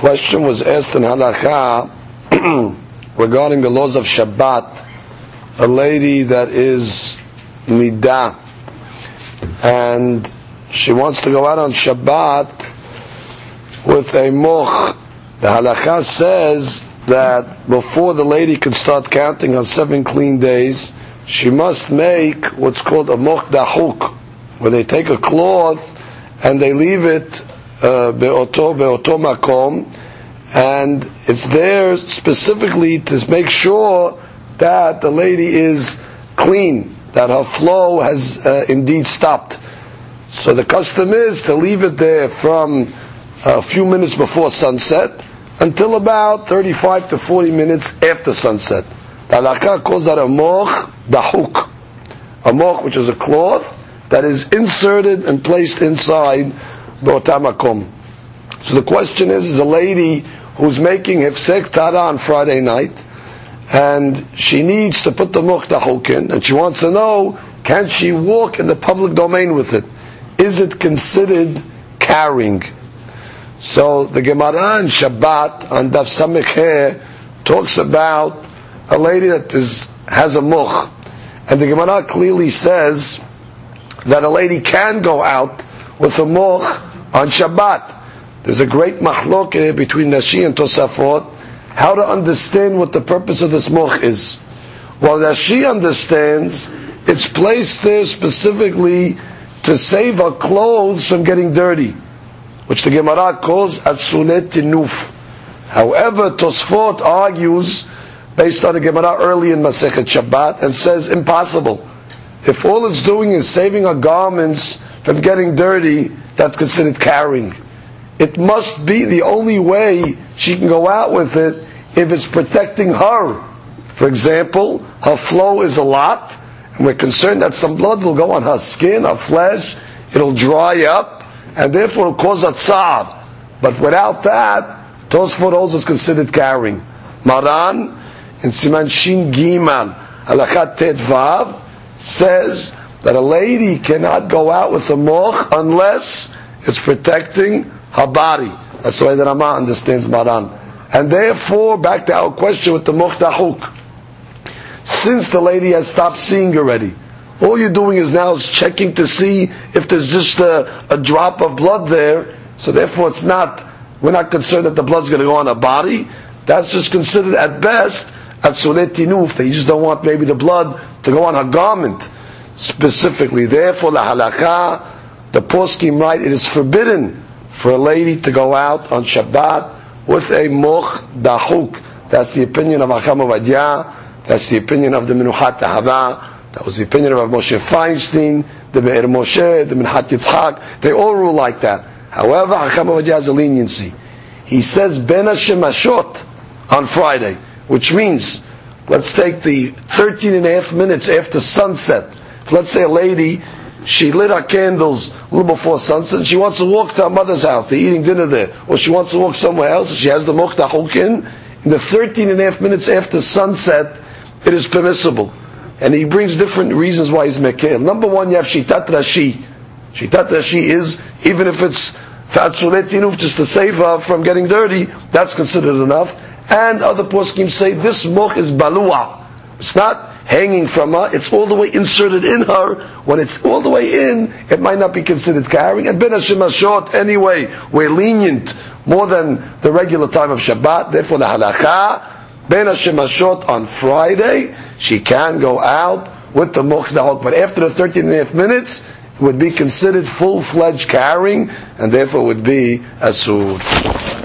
question was asked in halakha regarding the laws of Shabbat. A lady that is nidah and she wants to go out on Shabbat with a moch. The halakha says that before the lady can start counting on 7 clean days, she must make what's called a moch dahuk, where they take a cloth and they leave it be'oto makom, and it's there specifically to make sure that the lady is clean, that her flow has indeed stopped. So the custom is to leave it there from a few minutes before sunset until about 35 to 40 minutes after sunset. The halakha calls that a moch dahuk, a moch which is a cloth that is inserted and placed inside be'ota makom. So the question is a lady who's making hefsek tara on Friday night, and she needs to put the moch dahuk in, and she wants to know, can she walk in the public domain with it? Is it considered carrying? So the Gemara in Shabbat on Daf Samech He talks about a lady that has a moch, and the Gemara clearly says that a lady can go out with a moch on Shabbat. There's a great mahlok between Rashi and Tosafot how to understand what the purpose of this moch is. While Rashi understands, it's placed there specifically to save her clothes from getting dirty, which the Gemara calls atzulet tinuf. However, Tosfot argues based on the Gemara early in Masechet Shabbat and says impossible. If all it's doing is saving her garments from getting dirty, that's considered carrying. It must be the only way she can go out with it if it's protecting her. For example, her flow is a lot, and we're concerned that some blood will go on her skin, her flesh, it'll dry up, and therefore it'll cause a tzar. But without that, Tosfot holds is considered carrying. Maran, in Siman Shin Giman, Halakha Tet Vav, says that a lady cannot go out with a moch unless it's protecting her body. That's the way that Rama understands Maran. And therefore, back to our question with the moch dahuk. Since the lady has stopped seeing already, all you're doing is now checking to see if there's just a drop of blood there. So therefore, we're not concerned that the blood's going to go on her body. That's just considered at best atzulet tinuf. That you just don't want maybe the blood to go on her garment specifically. Therefore, la halakha, the poskim write, it is forbidden for a lady to go out on Shabbat with a moch dahuk. That's the opinion of Acham Ovadia. That's the opinion of the Menuchat Ahava. That was the opinion of Moshe Feinstein, the Be'er Moshe, the Minhat Yitzhak. They all rule like that. However, Acham Ovadia has a leniency. He says Ben Hashemashot on Friday, which means, let's take the 13 and a half minutes after sunset. If let's say a lady, she lit her candles a little before sunset, and she wants to walk to her mother's house, they're eating dinner there, or she wants to walk somewhere else, and she has the moch dahuk in the 13 and a half minutes after sunset, it is permissible. And he brings different reasons why he's mekil. Number one, you have Shitat Rashi. Shitat Rashi is, even if it's Fatzulet Tinuf, just to save her from getting dirty, that's considered enough. And other poskim say this moch is balua. It's not hanging from her, it's all the way inserted in her. When it's all the way in, it might not be considered carrying. And Ben Hashemashot, anyway, we're lenient more than the regular time of Shabbat. Therefore, the halakha, Ben Hashemashot on Friday, she can go out with the moch dahuk. But after the 13 and a half minutes, it would be considered full-fledged carrying, and therefore would be asur.